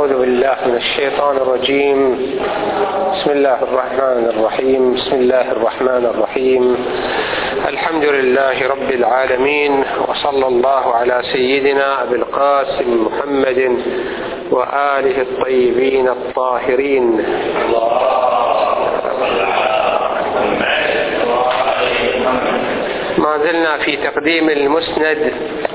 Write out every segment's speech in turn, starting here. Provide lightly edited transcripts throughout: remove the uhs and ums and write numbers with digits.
أعوذ بالله من الشيطان الرجيم. بسم الله الرحمن الرحيم. بسم الله الرحمن الرحيم. الحمد لله رب العالمين، وصلى الله على سيدنا أبي القاسم محمد وآله الطيبين الطاهرين. ما زلنا في تقديم المسند،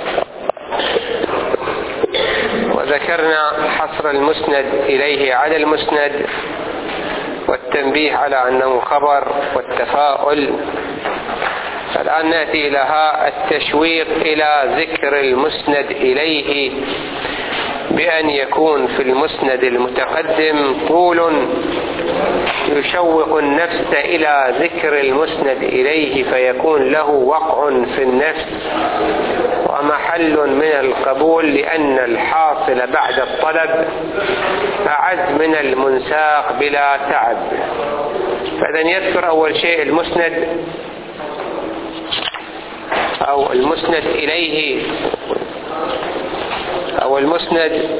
وذكرنا حصر المسند إليه على المسند، والتنبيه على أنه خبر، والتفاؤل. الآن نأتي إلى التشويق إلى ذكر المسند إليه، بأن يكون في المسند المتقدم طول يشوق النفس إلى ذكر المسند إليه، فيكون له وقع في النفس ومحل من القبول، لأن الحاصل بعد الطلب أعز من المنساق بلا تعب. فإذن يذكر أول شيء المسند أو المسند إليه أو المسند.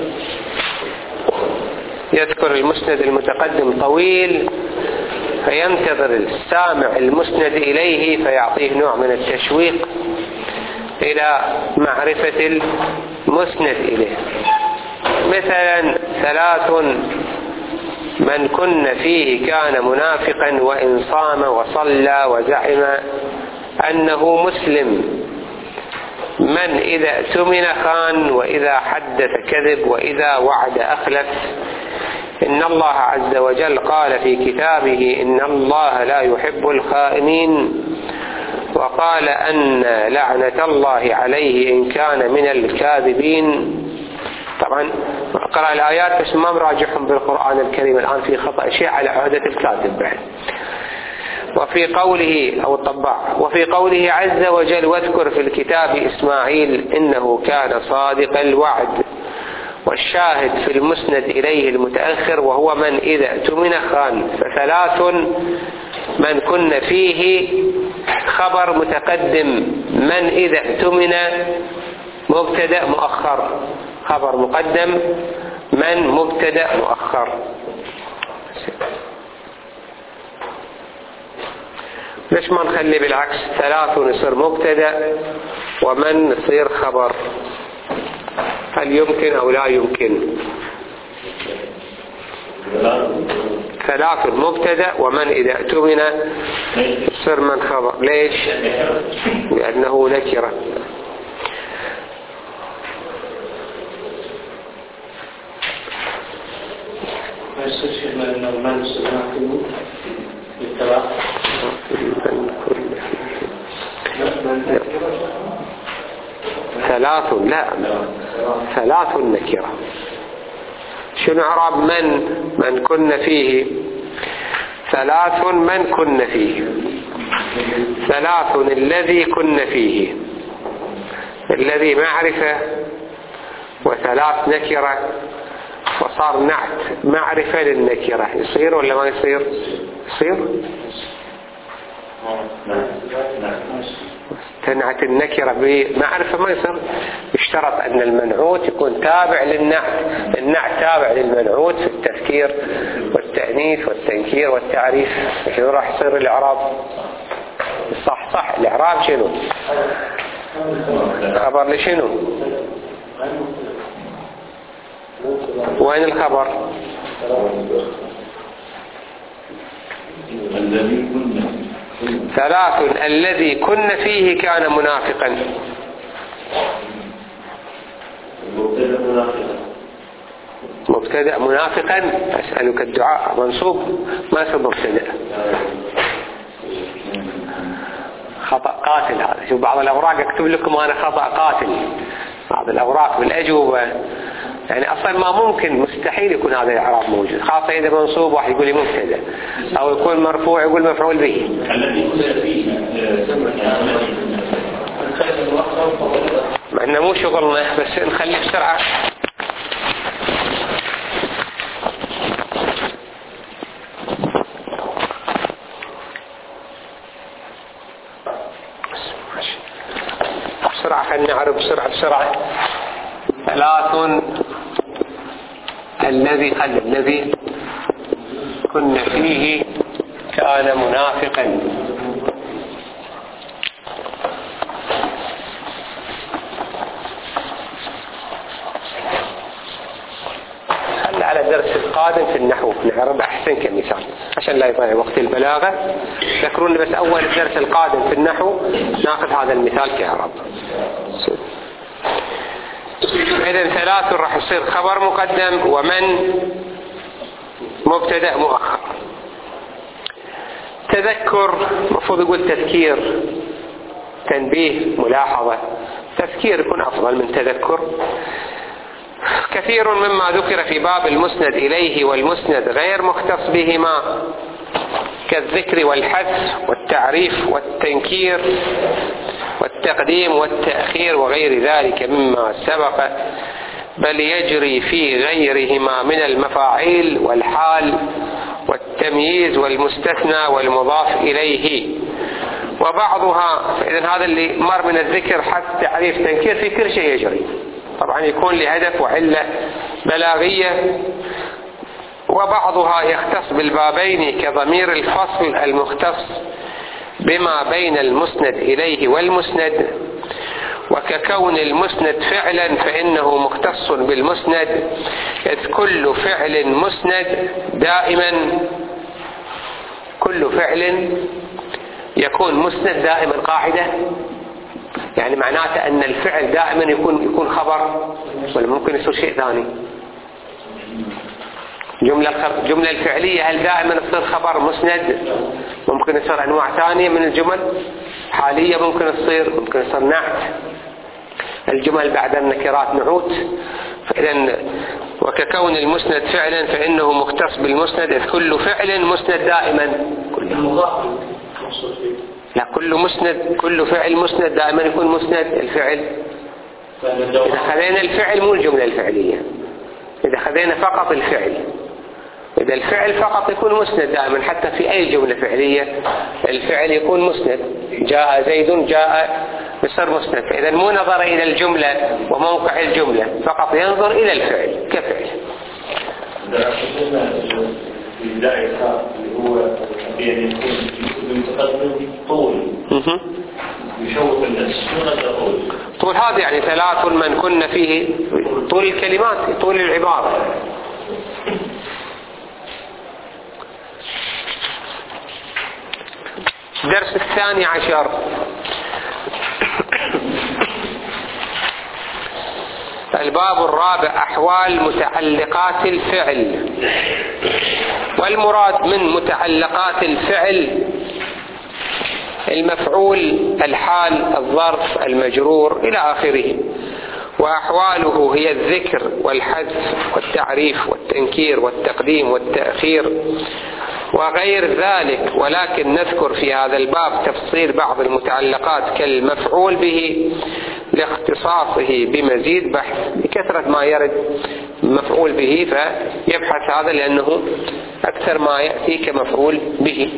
يذكر المسند المتقدم طويل، فينتظر السامع المسند إليه، فيعطيه نوع من التشويق إلى معرفة المسند إليه. مثلا 3 من كن فيه كان منافقا وإن صام وصلى وزعم أنه مسلم. من إذا اؤتمن خان، وإذا حدث كذب، وإذا وعد أخلف. إن الله عز وجل قال في كتابه: إن الله لا يحب الخائنين، وقال أن لعنة الله عليه إن كان من الكاذبين. طبعا قرأ الآيات بس ما مراجعهم بالقرآن الكريم الآن، في خطأ شيء على عهدة الكاتب بعد. وفي قوله أو الطباع، وفي قوله عز وجل: واذكر في الكتاب إسماعيل إنه كان صادق الوعد. والشاهد في المسند إليه المتأخر، وهو من إذا اؤتمن خان. ف3 من كن فيه خبر متقدم، من إذا اؤتمن مبتدأ مؤخر، خبر مقدم، من مبتدأ مؤخر. ليش ما نخلي بالعكس 3 يصير مبتدأ ومن يصير خبر؟ هل يمكن أو لا يمكن؟ 3 مبتدأ ومن إذا اؤتمن يصير من خبر. ليش؟ لأنه نكرة. ما يصير من المال سمعته بالتبع 3 لا 3 نكرة. شنو إعراب من كن فيه؟ 3 من كن فيه. 3 الذي كن فيه، الذي معرفة، و3 نكرة، وصار نعت معرفة للنكرة. يصير ولا ما يصير؟ يصير. تنعت النكرة بمعرفة ما يصير. يشترط أن المنعوت يكون تابع للنعت. النعت تابع للمنعوت في التذكير والتأنيث والتنكير والتعريف. شنو راح يصير الإعراب؟ صح الإعراب شنو؟ خبر لشنو؟ وين الخبر؟ ثلاث الذي كن فيه كان منافقا. مبتدأ منافقا. أسألك الدعاء منصوب ما يصير مبتدأ. خطأ قاتل هذا. شوف بعض الأوراق أكتب لكم أنا خطأ قاتل. بعض الأوراق بالأجوبة يعني أصلا ما ممكن، مستحيل يكون هذا الإعراب موجود، خاصة إذا منصوب واحد يقول لي مبتدأ، أو يكون مرفوع يقول مفعول به. ما إنه مو شغلنا، بس نخليه بسرعة. بسرعة خلينا نعرف بسرعة. 3 الذي كنا فيه كان منافقا. خلي على الدرس القادم في النحو نعرض أحسن كمثال عشان لا يضيع وقت البلاغة. ذكروني بس أول الدرس القادم في النحو ناخذ هذا المثال كعرض. إذن 3 راح يصير خبر مقدم ومن مبتدأ مؤخر. تذكر مفروض يقول تذكير، تنبيه، ملاحظة. تذكير يكون أفضل من تذكر. كثير مما ذكر في باب المسند إليه والمسند غير مختص بهما كالذكر والحذف والتعريف والتنكير والتقديم والتأخير وغير ذلك مما سبق، بل يجري في غيرهما من المفاعيل والحال والتمييز والمستثنى والمضاف إليه وبعضها. إذن هذا اللي مر من الذكر حذف تعريف تنكير في كل شيء يجري، طبعا يكون لهدف وعلة بلاغية. وبعضها يختص بالبابين كضمير الفصل المختص بما بين المسند إليه والمسند، وككون المسند فعلا فإنه مختص بالمسند، إذ كل فعل مسند دائما، كل فعل يكون مسند دائما. قاعدة يعني معناته أن الفعل دائما يكون خبر، ولا ممكن يصير شيء ثاني؟ جملة الفعلية هل دائما تصير خبر مسند؟ ممكن يصير أنواع ثانية من الجمل حالية، ممكن يصير نعت. الجمل بعد النكرات نعوت. فإذا وككون المسند فعلا فإنه مختص بالمسند، إذ كل فعل مسند دائما. لا، كل فعل مسند دائما يكون مسند الفعل. إذا خذينا الفعل مو الجملة الفعلية، إذا خذينا فقط الفعل، إذا الفعل فقط يكون مسند دائما، حتى في أي جملة فعلية الفعل يكون مسند. جاء زيد، جاء يصير مسند. فإذا مو نظر إلى الجملة وموقع الجملة، فقط ينظر إلى الفعل كفعل. اللي هو يعني يكون متقدم طول يشوف الناس. طول هذا يعني 3 من كنا فيه، طول الكلمات، طول العبارة. الدرس 12 الباب الرابع أحوال متعلقات الفعل. والمراد من متعلقات الفعل المفعول، الحال، الظرف، المجرور إلى آخره. وأحواله هي الذكر والحذف والتعريف والتنكير والتقديم والتأخير وغير ذلك، ولكن نذكر في هذا الباب تفصيل بعض المتعلقات كالمفعول به لاختصاصه بمزيد بحث، بكثرة ما يرد مفعول به فيبحث هذا لأنه أكثر ما يأتي كمفعول به.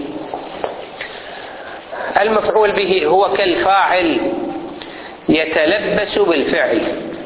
المفعول به هو كالفاعل يتلبس بالفعل،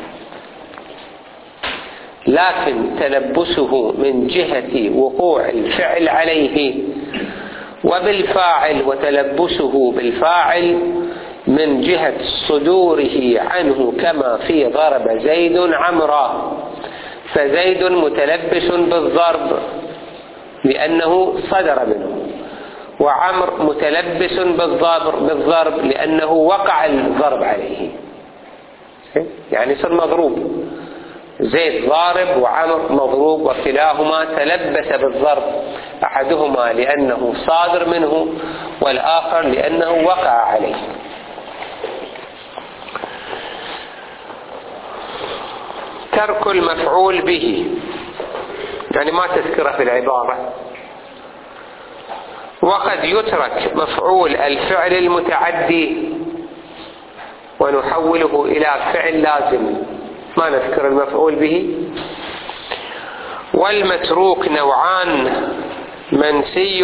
لكن تلبسه من جهة وقوع الفعل عليه، وبالفاعل وتلبسه بالفاعل من جهة صدوره عنه، كما في ضرب زيد عمرا، فزيد متلبس بالضرب لأنه صدر منه، وعمر متلبس بالضرب لأنه وقع الضرب عليه، يعني يصير مضروب. زيد ضارب وعمر مضروب، وكلاهما تلبس بالضرب، أحدهما لأنه صادر منه والآخر لأنه وقع عليه. ترك المفعول به يعني ما تذكره في العبارة. وقد يترك مفعول الفعل المتعدي ونحوله إلى فعل لازم، ما نذكر المفعول به. والمتروك نوعان، منسي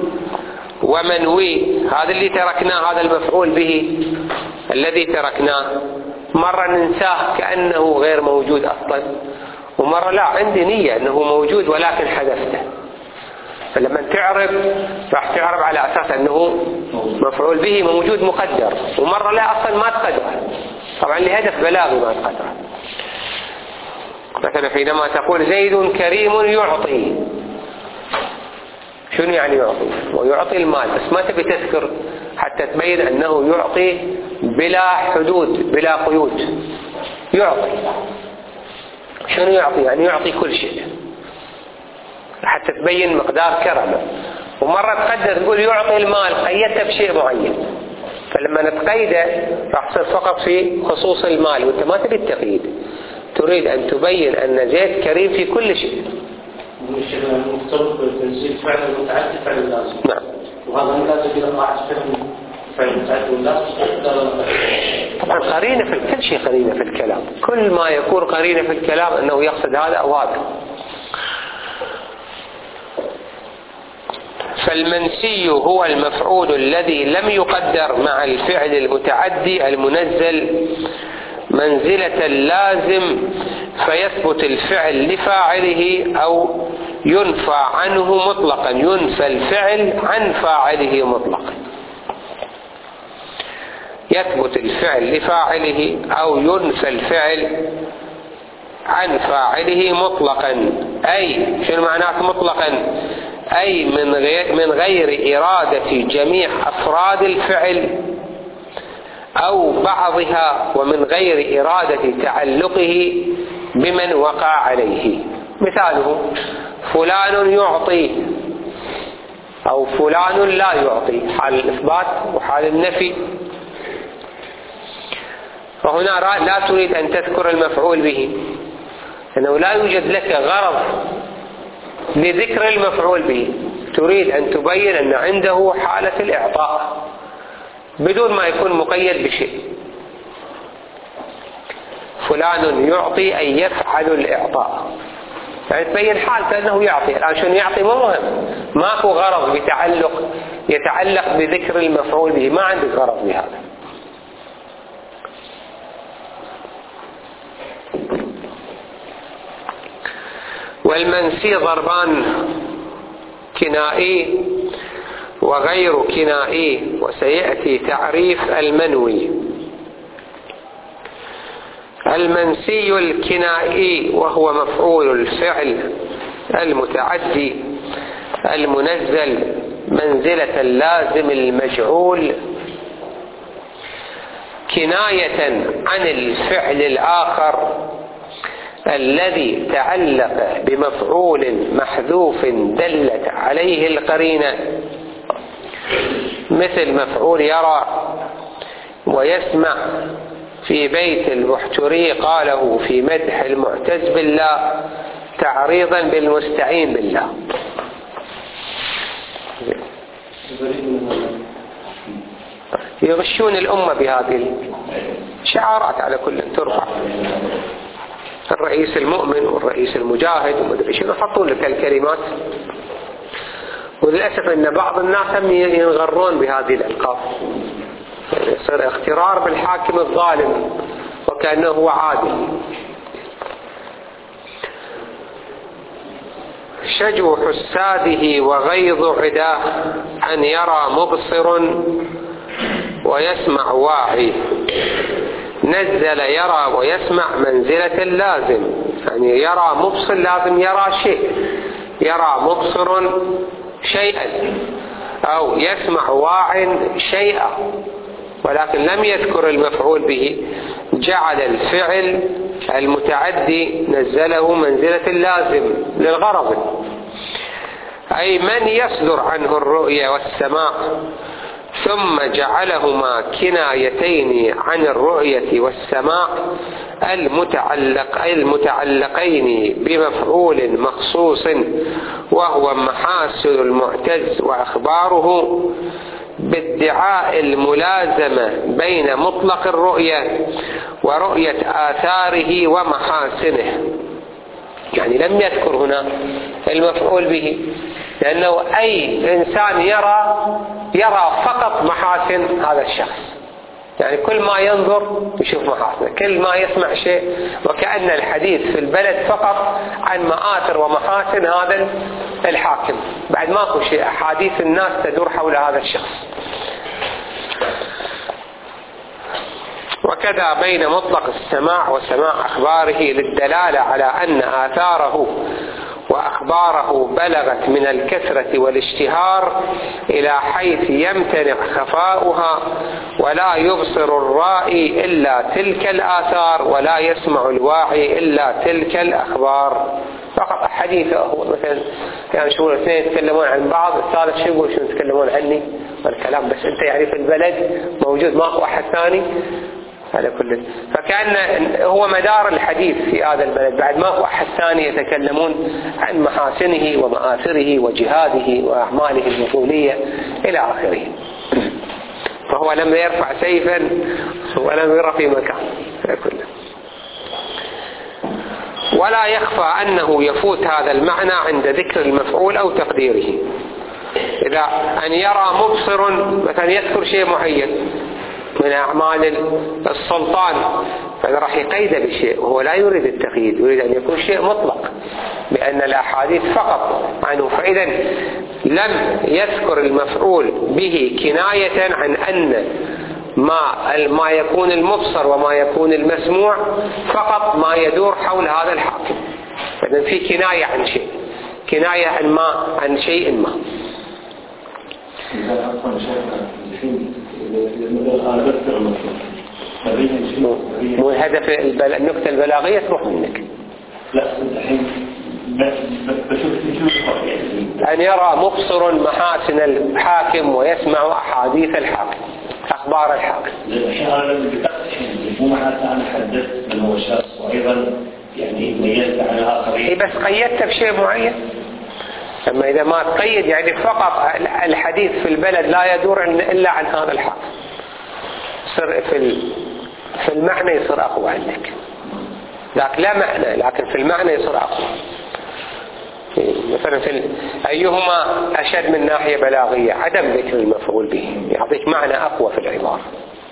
ومنوي. هذا اللي تركناه، هذا المفعول به الذي تركناه، مرة ننساه كأنه غير موجود أصلا، ومرة لا عندي نية أنه موجود ولكن حذفته. فلما تعرب راح تعرب على أساس أنه مفعول به موجود مقدر، ومرة لا أصلا ما تقدره، طبعا لهدف بلاغي ما تقدره. مثلا حينما تقول زيد كريم يعطي، شنو يعني يعطي؟ ويعطي المال، بس ما تبي تذكر حتى تبين أنه يعطي بلا حدود بلا قيود. يعطي شنو يعطي؟ يعني يعطي كل شيء حتى تبين مقدار كرمه. ومرة تقدر تقول يعطي المال، قيدته بشيء معين، فلما نتقيده راح تصير فقط في خصوص المال، وانت ما تبي التقييد، تريد أن تبين أن زيد كريم في كل شيء. المفترض تنزيل فعل المتعدي فعل اللازم. نعم. وهذا لا تجد قاعدة فعل المتعدي واللازم. طبعا قرينة في كل شيء، قرينة في الكلام، كل ما يكون قرينة في الكلام أنه يقصد هذا أو هذا. فالمنسي هو المفعول الذي لم يقدر مع الفعل المتعدي المنزل منزلة اللازم، فيثبت الفعل لفاعله أو ينفى عنه مطلقا، ينفى الفعل عن فاعله مطلقا. يثبت الفعل لفاعله أو ينفى الفعل عن فاعله مطلقا. أي شنو معناه مطلقا؟ أي من غير إرادة جميع أفراد الفعل أو بعضها، ومن غير إرادة تعلقه بمن وقع عليه. مثاله فلان يعطي أو فلان لا يعطي، حال الإثبات وحال النفي. فهنا لا تريد أن تذكر المفعول به، لأنه لا يوجد لك غرض لذكر المفعول به، تريد أن تبين أن عنده حالة الإعطاء بدون ما يكون مقيد بشيء. فلان يعطي أي يفعل الإعطاء، يعني تبين حالته أنه يعطي. الآن شنو يعطي مو مهم، ماكو غرض يتعلق بذكر المفعول به، ما عندك غرض بهذا. والمنسي ضربان: كنائي وغير كنائي، وسيأتي تعريف المنوي. المنسي الكنائي وهو مفعول الفعل المتعدي المنزل منزلة اللازم المجعول كناية عن الفعل الآخر الذي تعلق بمفعول محذوف دلت عليه القرينة، مثل مفعول يرى ويسمع في بيت البحتري قاله في مدح المعتز بالله تعريضا بالمستعين بالله. يغشون الأمة بهذه الشعارات على كل ترفع، الرئيس المؤمن والرئيس المجاهد ومدري شنو، يحطون لك الكلمات. وللأسف أن بعض الناس ينغرون بهذه الألقاب، يصير اغترار بالحاكم الظالم وكأنه هو عادل. شجو حساده وغيظ عداه أن يرى مبصر ويسمع واعي. نزل يرى ويسمع منزلة اللازم، يعني يرى مبصر لازم يرى شيء، يرى مبصر شيئا، أو يسمع واع شيئا، ولكن لم يذكر المفعول به، جعل الفعل المتعدي نزله منزلة اللازم للغرض. أي من يصدر عنه الرؤية والسماع ثم جعلهما كنايتين عن الرؤية والسماع المتعلقين بمفعول مخصوص، وهو محاسن المعتز وأخباره، بادعاء الملازمة بين مطلق الرؤية ورؤية آثاره ومحاسنه. يعني لم يذكر هنا المفعول به، لأنه أي إنسان يرى فقط محاسن هذا الشخص، يعني كل ما ينظر يشوف محاسنه، كل ما يسمع شيء، وكأن الحديث في البلد فقط عن مآثر ومحاسن هذا الحاكم، بعد ماكو شيء، أحاديث الناس تدور حول هذا الشخص. وكذا بين مطلق السماع وسماع أخباره للدلالة على أن آثاره وأخباره بلغت من الكثرة والاشتهار إلى حيث يمتنع خفاؤها، ولا يبصر الرائي إلا تلك الآثار، ولا يسمع الواعي إلا تلك الأخبار. فقط حديثه هو مثلا يعني شو الاثنين يتكلمون عن بعض، الثالث شو يقول شو يتكلمون عني والكلام، بس أنت يعني في البلد موجود ماكو أحد ثاني على كل، فكان هو مدار الحديث في هذا البلد، بعد ماكو أحد ثاني يتكلمون عن محاسنه ومآثره وجهاده وأعماله البطولية إلى آخره. فهو لم يرفع سيفا ولم يرى في مكان كله. ولا يخفى أنه يفوت هذا المعنى عند ذكر المفعول أو تقديره. إذا أن يرى مبصر مثلا يذكر شيء معين من أعمال السلطان، فإذا راح يقيد بشيء وهو لا يريد التقييد، يريد أن يكون شيء مطلق بأن الأحاديث فقط عنه، فإذا لم يذكر المفعول به كناية عن أن ما يكون المبصر وما يكون المسموع فقط ما يدور حول هذا الحاكم، فإذا في كناية عن شيء، كناية عن شيء ما. مو الهدف النكتة البلاغية تروح منك. لا الحين بشوف أن يرى مبصر محاسن الحاكم ويسمع أحاديث الحاكم، أخبار الحاكم. مو معناته أنا حدثت من هو شخص وأيضا يعني ميزت عن آخرين. بس قيدت بشيء معين. أما إذا ما تقيد يعني فقط الحديث في البلد لا يدور إلا عن هذا الحاكم، صار في المعنى يصير أقوى عندك، لكن لا معنى، لكن في المعنى يصير أقوى. مثلا أيهما أشد من ناحية بلاغية؟ عدم ذكر المفعول به يعطيك معنى أقوى في العبارة.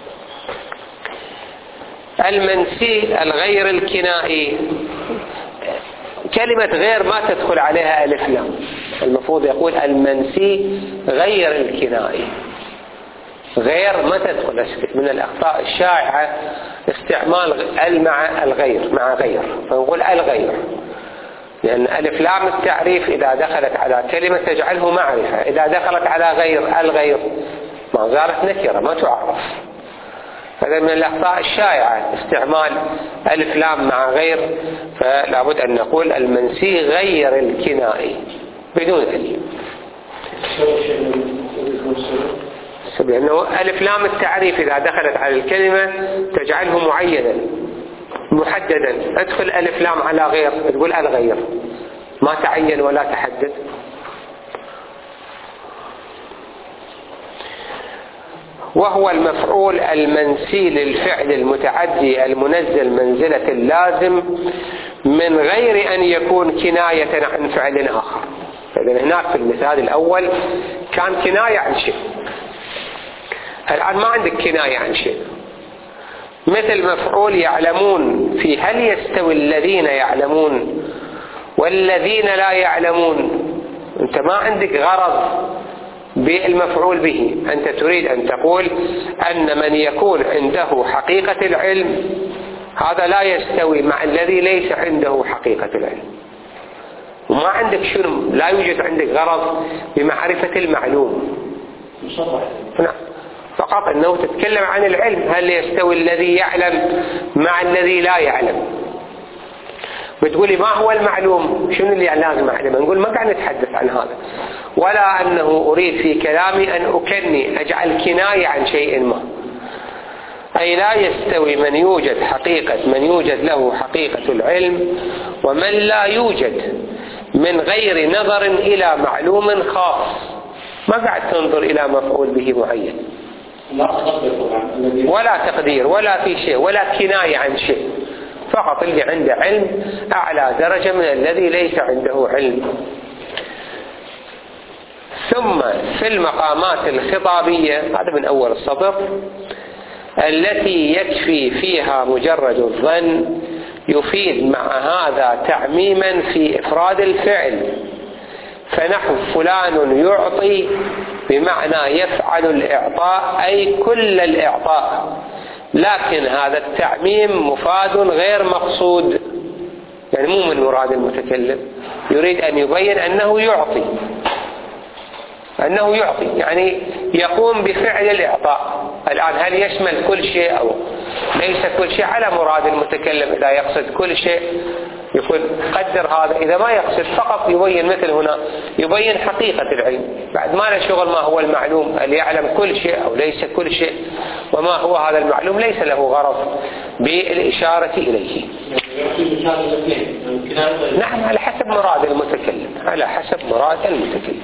المنسي الغير الكنائي، كلمة غير ما تدخل عليها ألف لام، المفروض يقول المنسي غير الكنائي، غير ما تدخل. من الأخطاء الشائعة استعمال مع الغير، مع غير، فنقول الغير، لأن ألف لام التعريف إذا دخلت على كلمة تجعله معرفة، إذا دخلت على غير الغير ما صارت نكرة ما تعرف. هذا من الأخطاء الشائعة استعمال ألف لام مع غير، فلا بد أن نقول المنسي غير الكنائي بدون ألف، لأنه ألف لام التعريف إذا دخلت على الكلمة تجعله معينا محددا. ادخل ألف لام على غير تقول الغير، ما تعين ولا تحدد. وهو المفعول المنسي للفعل المتعدي المنزل منزلة اللازم من غير أن يكون كناية عن فعل آخر. إذن هناك في المثال الأول كان كناية عن شيء، الآن ما عندك كناية عن شيء. مثل مفعول يعلمون، في هل يستوي الذين يعلمون والذين لا يعلمون؟ أنت ما عندك غرض بالمفعول به، أنت تريد أن تقول أن من يكون عنده حقيقة العلم هذا لا يستوي مع الذي ليس عنده حقيقة العلم، وما عندك شنو، لا يوجد عندك غرض بمعرفة المعلوم. نعم، فقط أنه تتكلم عن العلم، هل يستوي الذي يعلم مع الذي لا يعلم. بتقولي ما هو المعلوم، شنو اللي لازم أعلمه؟ نقول ما قاعد نتحدث عن هذا، ولا أنه أريد في كلامي أن أكني أجعل كناية عن شيء ما. أي لا يستوي من يوجد له حقيقة العلم ومن لا يوجد، من غير نظر إلى معلوم خاص. ما قاعد تنظر إلى مفعول به معين، ولا تقدير ولا في شيء ولا كناية عن شيء، فقط اللي عنده علم أعلى درجة من الذي ليس عنده علم. ثم في المقامات الخطابية، هذا من أول السطر، التي يكفي فيها مجرد الظن يفيد مع هذا تعميما في إفراد الفعل، فنحو فلان يعطي بمعنى يفعل الإعطاء أي كل الإعطاء، لكن هذا التعميم مفاد غير مقصود، يعني مو من مراد المتكلم، يريد أن يبين أنه يعطي يعني يقوم بفعل الإعطاء. الآن هل يشمل كل شيء أو ليس كل شيء على مراد المتكلم؟ إذا يقصد كل شيء يقول قدر هذا، إذا ما يقصد فقط يبين مثل هنا يبين حقيقة العلم، بعد ما له شغل ما هو المعلوم، هل يعلم كل شيء أو ليس كل شيء، وما هو هذا المعلوم ليس له غرض بالإشارة إليه. نعم، على حسب مراد المتكلم، على حسب مراد المتكلم.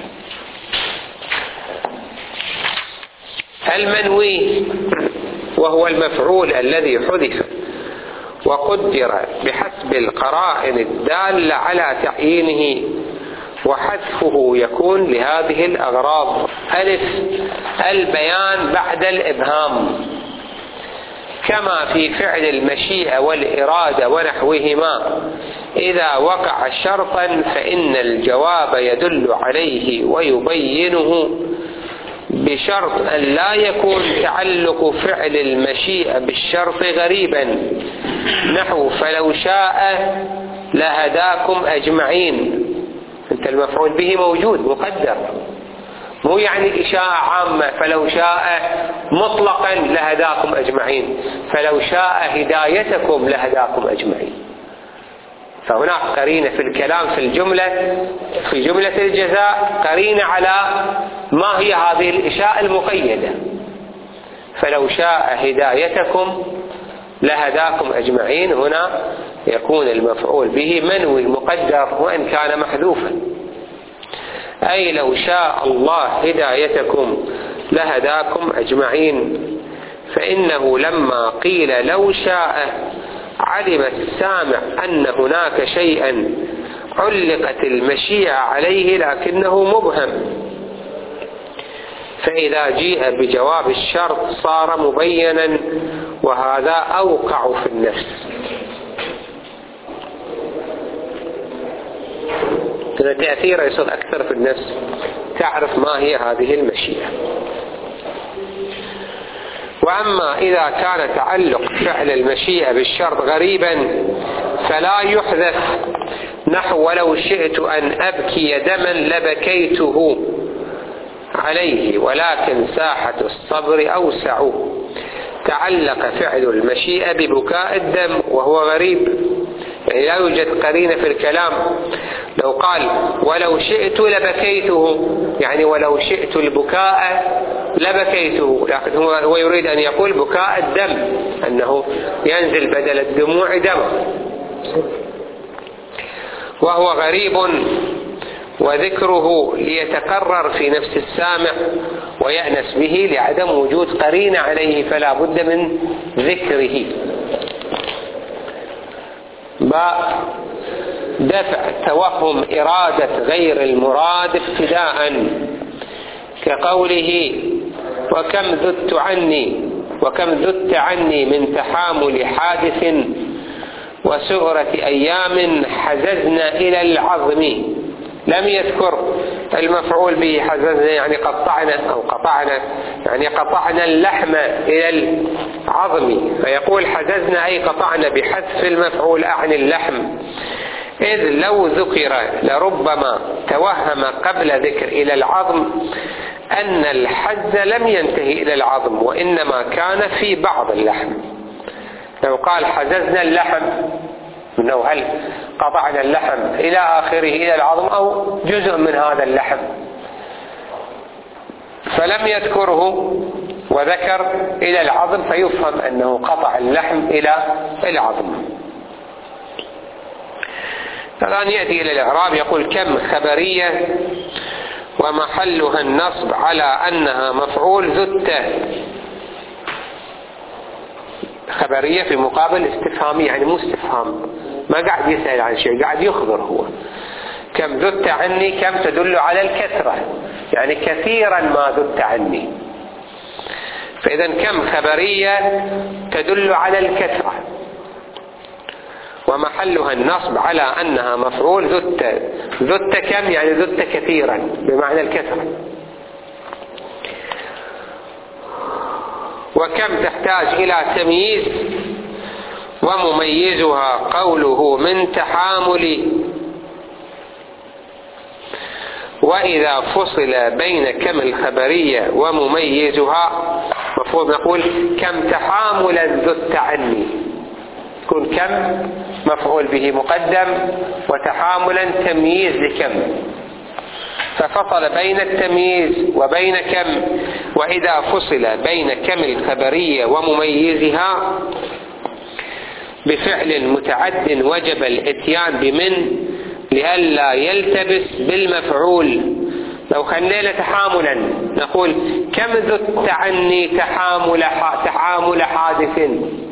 المنوي وهو المفعول الذي حذف وقدر بحسب القرائن الدالة على تعيينه، وحذفه يكون لهذه الأغراض: ألف، البيان بعد الإبهام، كما في فعل المشيئة والإرادة ونحوهما، إذا وقع شرطا فإن الجواب يدل عليه ويبينه بشرط أن لا يكون تعلق فعل المشيئة بالشرط غريبا، نحو فلو شاء لهداكم أجمعين. أنت المفعول به موجود مقدر، مو يعني إشاعة عامة فلو شاء مطلقا لهداكم أجمعين، فلو شاء هدايتكم لهداكم أجمعين. فهناك قرينة في الكلام في جملة الجزاء، قرينة على ما هي هذه الإشاءة المقيدة، فلو شاء هدايتكم لهداكم أجمعين. هنا يكون المفعول به منوي مقدر وإن كان محذوفا، أي لو شاء الله هدايتكم لهداكم أجمعين. فإنه لما قيل لو شاء علم السامع أن هناك شيئا علقت المشيئة عليه لكنه مبهم، فإذا جيء بجواب الشرط صار مبينا، وهذا أوقع في النفس. تأثيره يصير أكثر في النفس، تعرف ما هي هذه المشيئة. وأما إذا كان تعلق فعل المشيئة بالشرط غريبا فلا يحذف، نحو ولو شئت أن أبكي دما لبكيته عليه، ولكن ساحة الصبر أوسع. تعلق فعل المشيئة ببكاء الدم وهو غريب، يعني لا يوجد قرينة في الكلام. لو قال ولو شئت لبكيته، يعني ولو شئت البكاء لبكيته، لكن هو يريد أن يقول بكاء الدم، أنه ينزل بدل الدموع دم، وهو غريب، وذكره ليتقرر في نفس السامع ويأنس به لعدم وجود قرينة عليه، فلا بد من ذكره. دفع توهم إرادة غير المراد ابتداء، كقوله وكم ذدت عني من تحامل حادث وسؤرة أيام حززنا إلى العظم. لم يذكر المفعول به حززنا يعني قطعنا أو قطعنا، يعني قطعنا اللحم إلى العظم، فيقول حززنا أي قطعنا بحذف المفعول عن اللحم، إذ لو ذكر لربما توهم قبل ذكر إلى العظم أن الحز لم ينتهي إلى العظم، وإنما كان في بعض اللحم. لو قال حززنا اللحم، إنه هل قطعنا اللحم إلى آخره إلى العظم أو جزء من هذا اللحم، فلم يذكره وذكر إلى العظم، فيفهم أنه قطع اللحم إلى العظم. الآن يأتي إلى الإعراب، يقول كم خبرية ومحلها النصب على أنها مفعول ذت. خبرية في مقابل استفهامية، يعني مو استفهام، ما قاعد يسأل عن شيء، قاعد يخبر هو. كم ذت عني، كم تدل على الكثرة، يعني كثيرا ما ذت عني. فإذا كم خبرية تدل على الكثرة، ومحلها النصب على أنها مفعول ذت كم يعني ذت كثيرا بمعنى الكثرة. وكم تحتاج إلى تمييز، ومميزها قوله من تحامل. وإذا فصل بين كم الخبرية ومميزها مفروض نقول كم تحاملا ذو التعني، يكون كم مفعول به مقدم وتحاملا تمييز لكم، ففصل بين التمييز وبين كم. وإذا فصل بين كم الخبرية ومميزها بفعل متعد وجب الاتيان بمن لئلا يلتبس بالمفعول. لو خلينا تحاملا نقول كم ذو التعني تحامل حادث،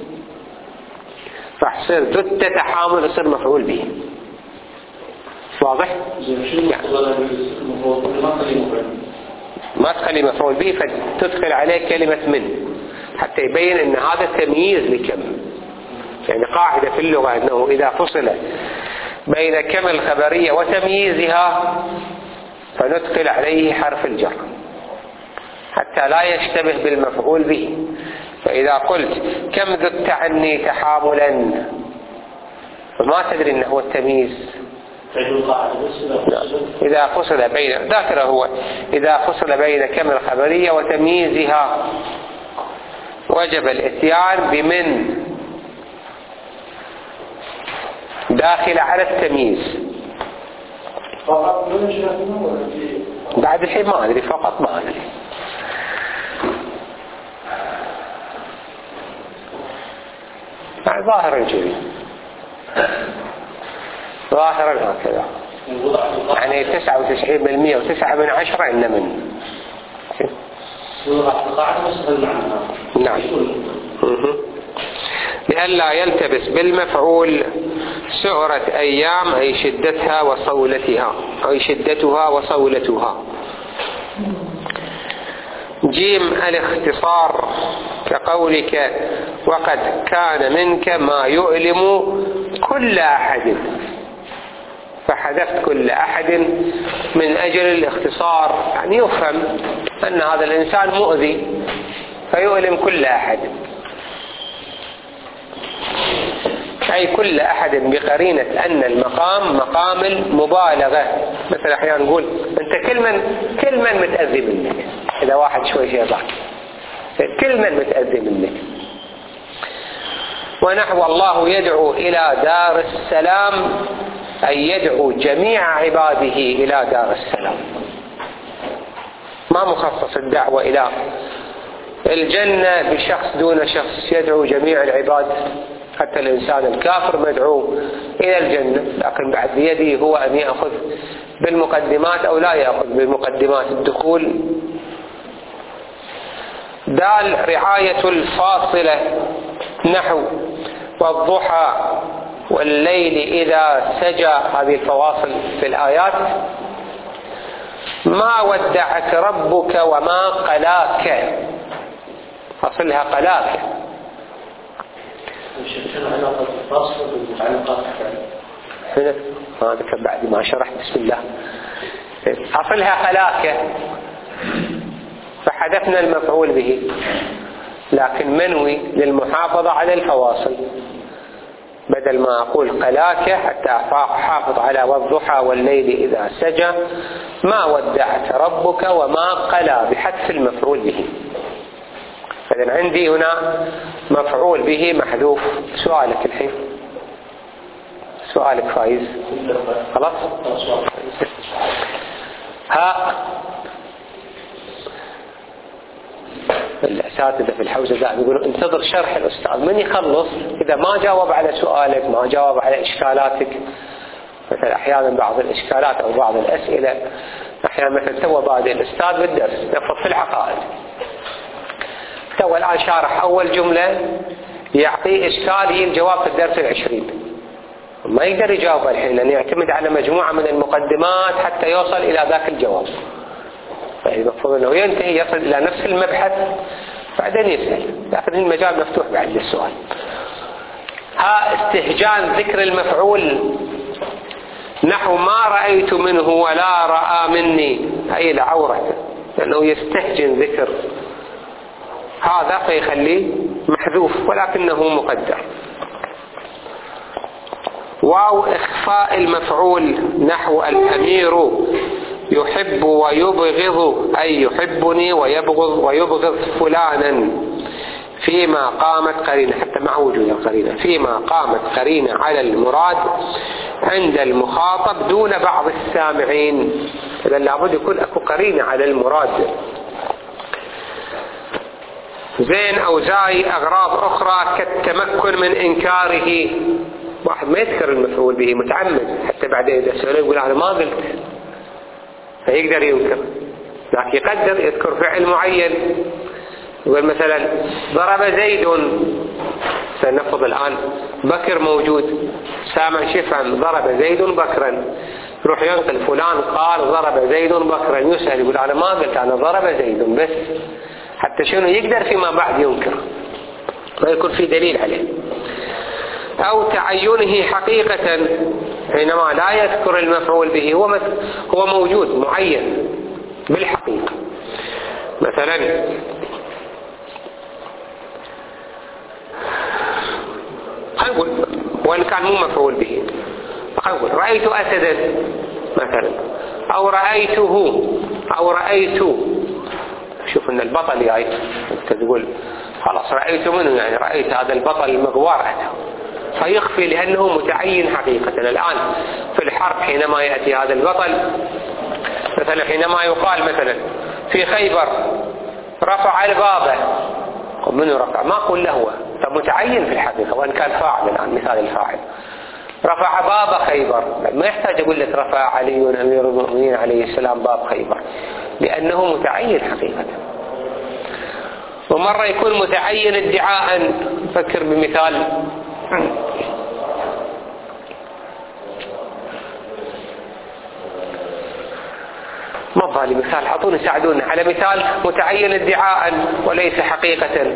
فحصير ذو التحامل يصير مفعول به. واضح؟ ما تخلي مفعول به فتدخل عليه كلمة من حتى يبين ان هذا تمييز لكم. يعني قاعدة في اللغة انه اذا فصل بين كم الخبرية وتمييزها فندخل عليه حرف الجر حتى لا يشتبه بالمفعول به. فإذا قلت كم ذو التعني تحاملا فما تدري انه هو التمييز. إذا فصل بين ذاكره هو إذا فصل بين كم الخبرية وتمييزها وجب الاتيان بمن داخل على التمييز. بعد الحين ما أدري، فقط ما أدري. ظاهر الجري ظاهرا هكذا، يعني 99% و9 من 10 إن من نعم. لئلا يلتبس بالمفعول سعرة أيام أي شدتها وصولتها أي شدتها وصولتها. جيم الاختصار كقولك وقد كان منك ما يؤلم كل أحد، فحذفت كل أحد من أجل الاختصار، يعني يفهم أن هذا الإنسان مؤذي فيؤلم كل أحد، أي كل أحد بقرينة أن المقام مقام المبالغة. مثلا أحيانا نقول أنت كل من متأذي منك، إذا واحد شوي ضاك كل من متأذي منك. ونحو الله يدعو إلى دار السلام أي يدعو جميع عباده إلى دار السلام، ما مخصص الدعوة إلى الجنة بشخص دون شخص، يدعو جميع العباد حتى الإنسان الكافر مدعو إلى الجنة، لكن بعد بيده هو أن يأخذ بالمقدمات أو لا يأخذ بالمقدمات الدخول. دال رعاية الفاصلة نحو والضحى والليل إذا سجى، هذه الفواصل في الآيات. ما ودعك ربك وما قلاك، أصلها قلاك. هنا هذا بعد ما شرحت بسم الله أصلها قلاك، فحذفنا المفعول به لكن منوي للمحافظة على الفواصل، بدل ما أقول قلاك حتى أحافظ على والضحى والليل إذا سجى ما ودعك ربك وما قلى بحذف المفعول به. فإذن عندي هنا مفعول به محذوف. سؤالك الحين، سؤالك فايز خلاص. ها الأساتذة في الحوزة قاعد يقولوا انتظر شرح الأستاذ من يخلص، إذا ما جاوب على سؤالك ما جاوب على إشكالاتك، مثلا أحيانا بعض الإشكالات أو بعض الأسئلة أحيانا مثلا تو بادئ الأستاذ بالدرس نفض في العقائد، تو الآن شارح أول جملة يعطيه إشكال هي الجواب في الدرس 20 ما يقدر يجاوب الحين لأنه يعتمد على مجموعة من المقدمات حتى يوصل إلى ذاك الجواب. يعني المفروض أنه ينتهي يصل إلى نفس المبحث بعدين يسأل، لكن المجال مفتوح بعد للسؤال. استهجان ذكر المفعول نحو ما رأيت منه ولا رأى مني، أي لعورته، لأنه يستهجن ذكر هذا فيخليه محذوف ولكنه مقدر. واو إخفاء المفعول نحو الأمير يحب ويبغض، أي يحبني ويبغض فلانا فيما قامت قرينة، حتى مع وجود القرينة، فيما قامت قرينة على المراد عند المخاطب دون بعض السامعين. إذا لابد يكون أكو قرينة على المراد. زين أو زاي أغراض أخرى كالتمكن من إنكاره، واحد ما يذكر المفعول به متعمد، حتى بعدين إذا سأله يقول أنا ما قلت، فيقدر ينكر، لكن يقدر يذكر فعل معين. يقول مثلا ضرب زيد، سنفرض الآن بكر موجود، سامع شفهم ضرب زيد بكرا، يروح ينقل فلان قال ضرب زيد بكرا، يسأل يقول أنا ما قلت، أنا ضرب زيد بس، حتى شنو يقدر فيما بعد ينكر ويكون في دليل عليه. أو تعينه حقيقة، حينما لا يذكر المفعول به هو موجود معين بالحقيقة. مثلا أقول وإن كان مو مفعول به، أقول رأيت أسدا مثلا، أو رأيته، أو رأيت، شوف أن البطل جاي تقول خلاص رأيت منه، يعني رأيت هذا البطل المغوار فيخفي لأنه متعين حقيقة. الآن في الحرب حينما يأتي هذا البطل، مثلا حينما يقال مثلا في خيبر رفع الباب، منه رفع؟ ما قل له، فمتعين في الحقيقة وإن كان فاعل. الآن مثال الفاعل رفع باب خيبر، ما يحتاج أقول لك رفع علي أمير المؤمنين عليه السلام باب خيبر، لأنه متعين حقيقة. ومرة يكون متعين ادعاء، فكر بمثال ما بالي مثال، حطوني ساعدوني على مثال متعين ادعاء وليس حقيقة.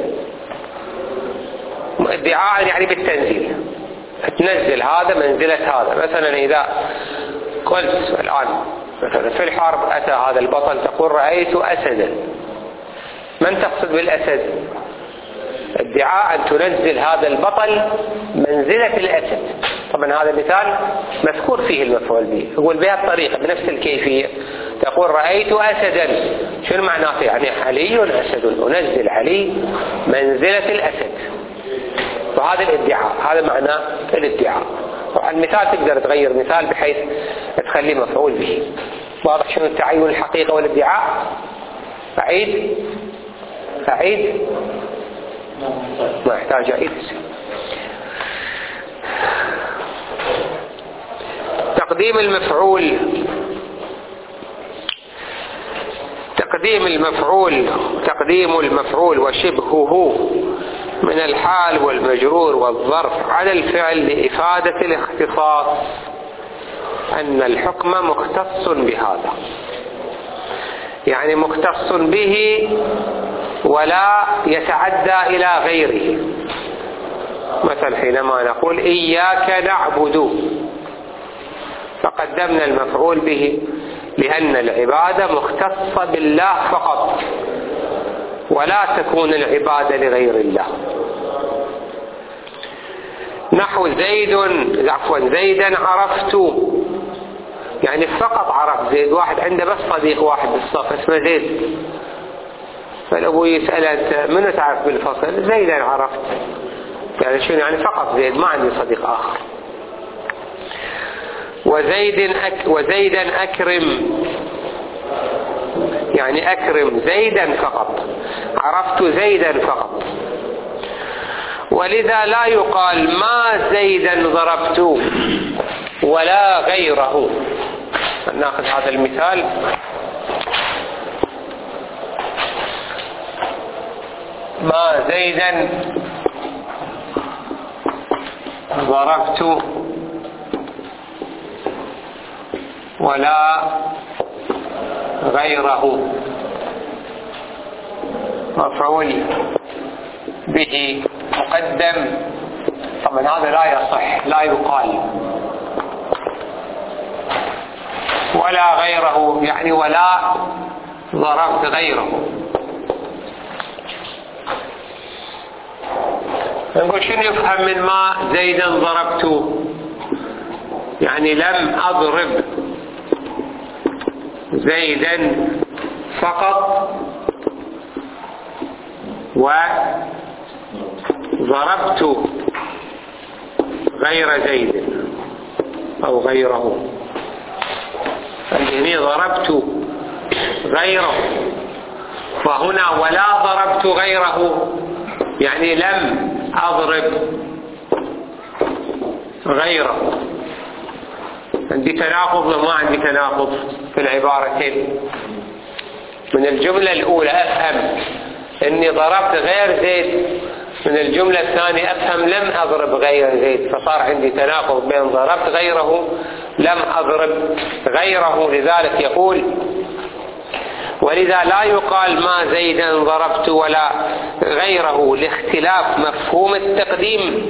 ادعاء يعني بالتنزيل، تنزل هذا منزلة هذا. مثلا إذا قلت الآن مثلا في الحرب أتى هذا البطل، تقول رأيت أسدا، من تقصد بالأسد؟ ادعاء أن تنزل هذا البطل منزلة الأسد. طبعا هذا مثال مذكور فيه المفعول به، يقول بهذه الطريقة بنفس الكيفية، تقول رأيت أسدا، شنو معناته؟ يعني علي أسد، أنزل علي منزلة الأسد. وهذا الادعاء، هذا معنى الادعاء. طبعا المثال تقدر تغير مثال بحيث تخليه مفعول به. واضح شنو التعين الحقيقة والادعاء؟ أعيد ما احتاج أعيد. تقديم المفعول وشبهه من الحال والمجرور والظرف على الفعل لإفادة الاختصاص، أن الحكم مختص بهذا، يعني مختص به ولا يتعدى إلى غيره. مثلا حينما نقول إياك نعبد، فقدمنا المفعول به لأن العبادة مختصة بالله فقط، ولا تكون العبادة لغير الله. نحو زيدا عرفت، يعني فقط عرف زيد. واحد عنده بس صديق واحد بالصف اسمه زيد، فالأبو يسأله أنت منو تعرف بالفصل؟ زيدا عرفت، يعني شنو؟ يعني فقط زيد، ما عندي صديق آخر. وزيدا أكرم، يعني أكرم زيدا فقط، عرفت زيدا فقط. ولذا لا يقال ما زيدا ضربت ولا غيره. نأخذ هذا المثال. ما زيدا ضربت ولا غيره. مفعول به مقدم. طبعا هذا لا يصح، لا يقال ولا غيره، يعني ولا ضربت غيره. نقول شنو يفهم من ما زيدا ضربت؟ يعني لم أضرب زيدا فقط وضربت غير زيد أو غيره. يعني ضربت غيره، فهنا ولا ضربت غيره يعني لم أضرب غيره. عندي تناقض وما عندي تناقض في العبارتين. من الجملة الأولى أفهم أني ضربت غير زيد، من الجملة الثانية أفهم لم أضرب غير زيد، فصار عندي تناقض بين ضربت غيره لم أضرب غيره. لذلك يقول ولذا لا يقال ما زيدا ضربت ولا غيره لاختلاف مفهوم التقديم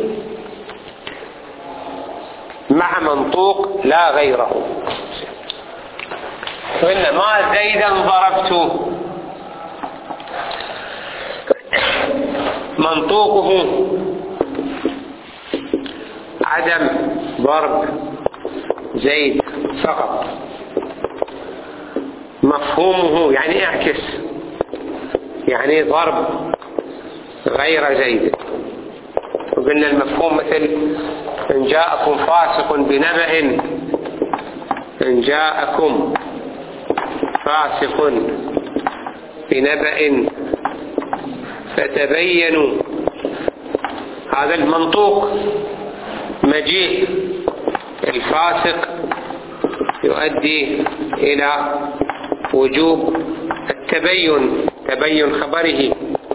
مع منطوق لا غيره. قلنا ما زيدا ضربت منطوقه عدم ضرب زيد فقط، مفهومه يعني اعكس، يعني ضرب غير زيد. وقلنا المفهوم مثل إن جاءكم فاسق بنبأ، إن جاءكم فاسق بنبأ فتبينوا. هذا المنطوق مجيء الفاسق يؤدي إلى وجوب التبين، تبين خبره.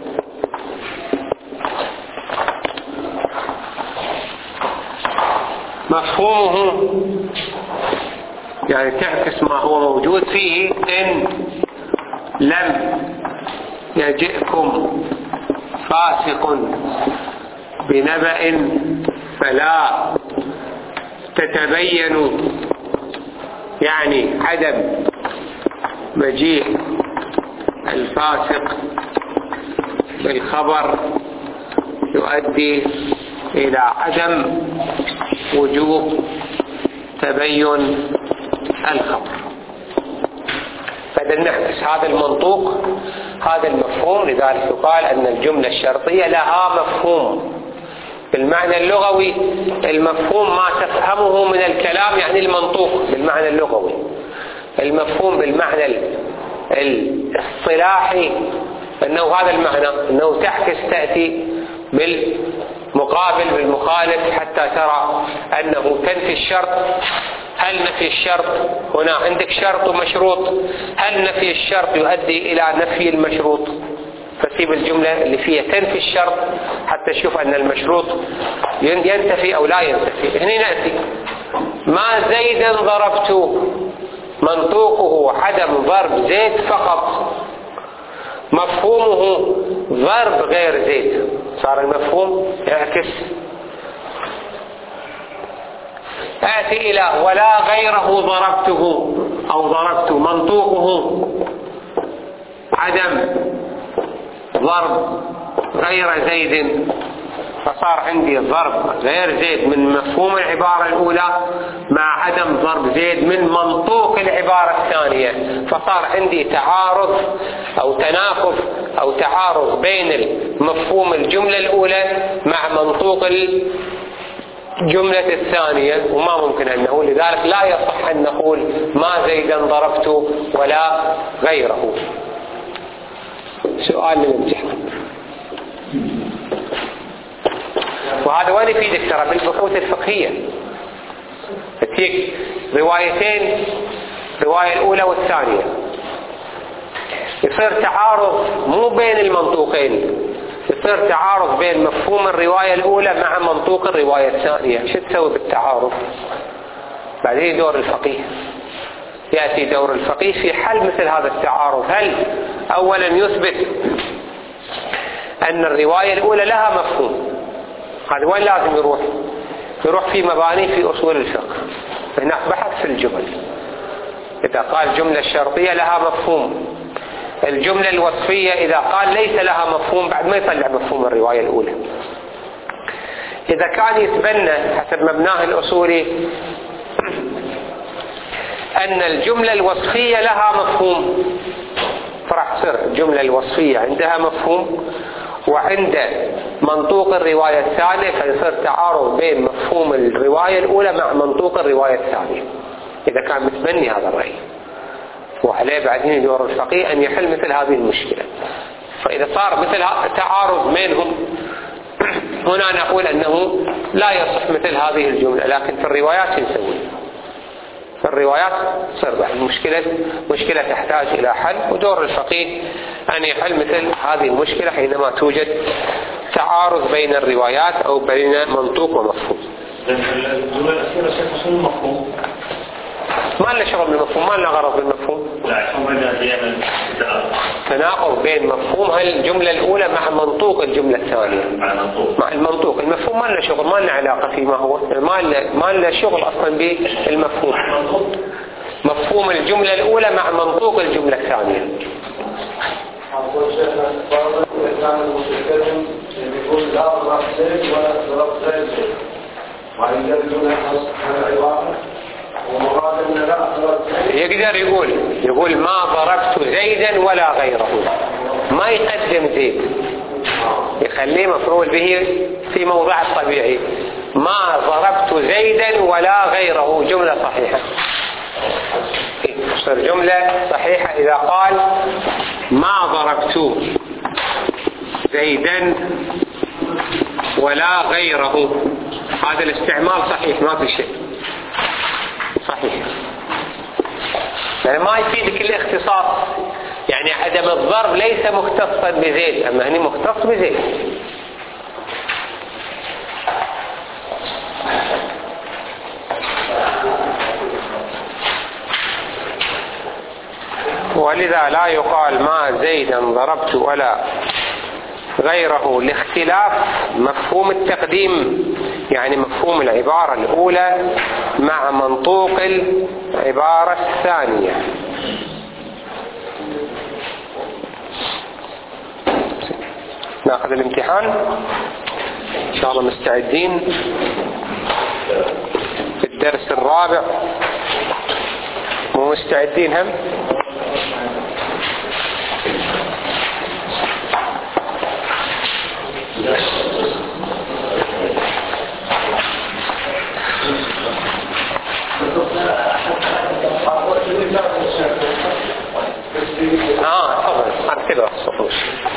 مفهومه يعني تعكس ما هو موجود فيه. إن لم يجئكم فاسق بنبأ فلا تتبينوا، يعني عدم مجيء الفاسق بالخبر يؤدي إلى عدم وجوب تبين الخبر. فإذا نعكس هذا المنطوق هذا المفهوم. لذلك يقال أن الجملة الشرطية لها مفهوم بالمعنى اللغوي. المفهوم ما تفهمه من الكلام، يعني المنطوق بالمعنى اللغوي. المفهوم بالمعنى الاصطلاحي أنه هذا المعنى، أنه تعكس تأتي بالمقابل بالمخالف حتى ترى أنه تنفي الشرط. هل نفي الشرط هنا عندك شرط ومشروط، هل نفي الشرط يؤدي إلى نفي المشروط؟ فسيب الجملة اللي فيها تنفي الشرط حتى تشوف أن المشروط ينتفي أو لا ينتفي. هنا نأتي ما زيدا ضربت منطوقه عدم ضرب زيد فقط، مفهومه ضرب غير زيد. صار المفهوم يعكس. آتي إلى ولا غيره ضربته أو ضربت منطوقه عدم ضرب غير زيد، فصار عندي ضرب غير زيد من مفهوم العبارة الأولى مع عدم ضرب زيد من منطوق العبارة الثانية. فصار عندي تعارض أو تناقض أو تعارض بين مفهوم الجملة الأولى مع منطوق الجملة الثانية، وما ممكن أن نقول. لذلك لا يصح أن نقول ما زيدا ضربت ولا غيره. سؤال للامتحان. وهذا وين يفيدك ترى بالبحوث الفقهية؟ تجيك روايتين، الرواية الأولى والثانية، يصير تعارض مو بين المنطوقين، يصير تعارض بين مفهوم الرواية الأولى مع منطوق الرواية الثانية. شو تسوي بالتعارض؟ بعدين دور الفقيه، يأتي دور الفقيه في حل مثل هذا التعارض. هل أولا يثبت أن الرواية الأولى لها مفهوم. هذا وين لازم يروح في مباني في أصول الفقه، هناك بحث في الجمل. إذا قال الجملة الشرطية لها مفهوم، الجملة الوصفية إذا قال ليس لها مفهوم، بعد ما يطلع مفهوم الرواية الأولى. إذا كان يتبنى حسب مبناه الأصولي أن الجملة الوصفية لها مفهوم، فراح تصير الجملة الوصفية عندها مفهوم وعند منطوق الرواية الثانية، فيصير تعارض بين مفهوم الرواية الأولى مع منطوق الرواية الثانية إذا كان متبني هذا الرأي. وعليه بعدين دور الفقيه أن يحل مثل هذه المشكلة. فإذا صار مثل تعارض بينهم هنا نقول أنه لا يصح مثل هذه الجملة، لكن في الروايات نسوي في الروايات صار بعد مشكلة تحتاج إلى حل، ودور الفقيه أن يحل مثل هذه المشكلة حينما توجد تعارض بين الروايات أو بين منطوق ومفهوم. الجملة الأخيرة شيء مفهوم، ما لنا شغل بالمفهوم، ما لنا غرض بالمفهوم. تناقض بين مفهوم الجملة الأولى مع منطوق الجملة الثانية، مع المنطوق. المفهوم ما لنا شغل، ما لنا علاقة فيه، ما هو ما لنا شغل أصلا بالمفهوم. مفهوم الجملة الأولى مع منطوق الجملة الثانية. أقول شيخنا فرضا إذا كان المتكلم يقول لا ضرب زيد ولا ضرب زيد ويقدرون عن العبارة ومراد أن لا ضرب زيد، يقدر يقول ما ضربت زيدا ولا غيره، ما يقدم زيد، يخليه مفعول به في موضع الطبيعي. ما ضربت زيدا ولا غيره جملة صحيحة، تصير جملة صحيحة إذا قال ما ضربت زيدا ولا غيره. هذا الاستعمال صحيح، ما في شيء صحيح، يعني ما يفيدك الاختصاص، يعني عدم الضرب ليس مختصا بزيد، أما هنا مختص بزيد. ولذا لا يقال ما زيدا ضربت ولا غيره لاختلاف مفهوم التقديم، يعني مفهوم العبارة الأولى مع منطوق العبارة الثانية. ناخذ الامتحان إن شاء الله، مستعدين في الدرس الرابع، مو مستعدين هم؟ تفضل أرتبه الصفوش.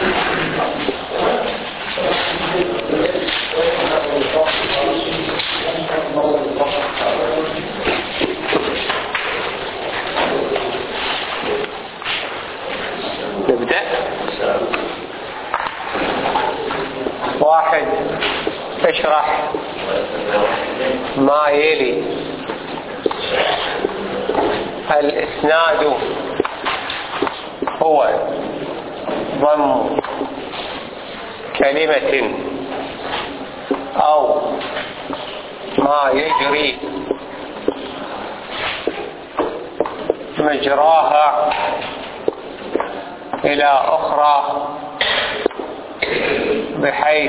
نبدأ. 1 اشرح ما يلي. الإسناد هو ضم كلمة أو ما يجري مجراها إلى أخرى بحيث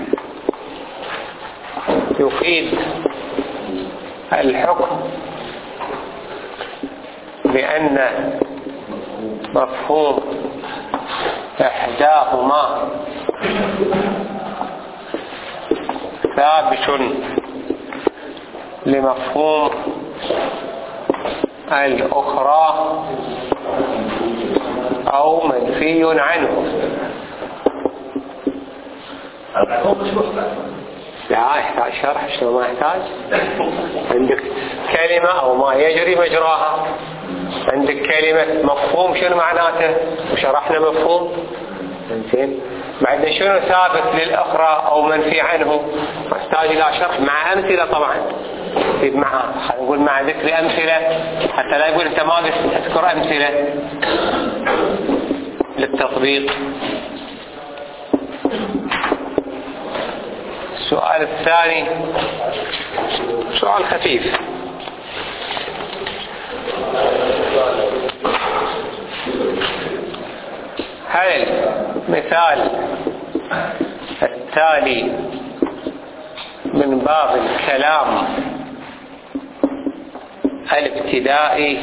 يفيد الحكم بأن مفهوم إحداهما ثابت لمفهوم الأخرى أو منفي عنه. لا يحتاج شرح، شنو ما يحتاج؟ عندك كلمة أو ما يجري مجراها، عندك كلمة مفهوم شنو معناته وشرحنا مفهوم، زين. بعدين شنو ثابت للأخرى أو منفي عنه، محتاج إلى شرح مع أمثلة طبعا، مع خلينا نقول مع ذكر أمثلة، حتى لا يقول أنت ما تذكر أمثلة للتطبيق. السؤال الثاني سؤال خفيف: هل مثال التالي من باب الكلام الابتدائي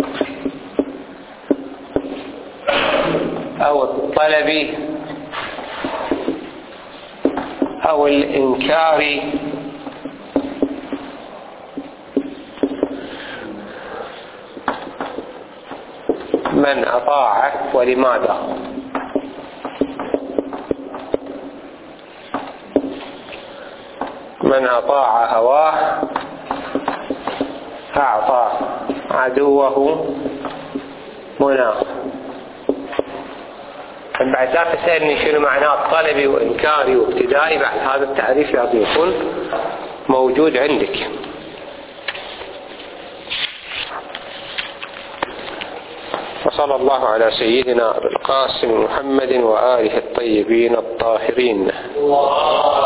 أو الطلبي أو الإنكاري؟ من أطاع ولماذا؟ من أطاع هواه أعطى عدوه مناه. بعد لا تسألني شنو معناه طلبي وإنكاري وابتدائي، بعد هذا التعريف لازم يكون موجود عندك. وصلى الله على سيدنا القاسم محمد وآله الطيبين الطاهرين.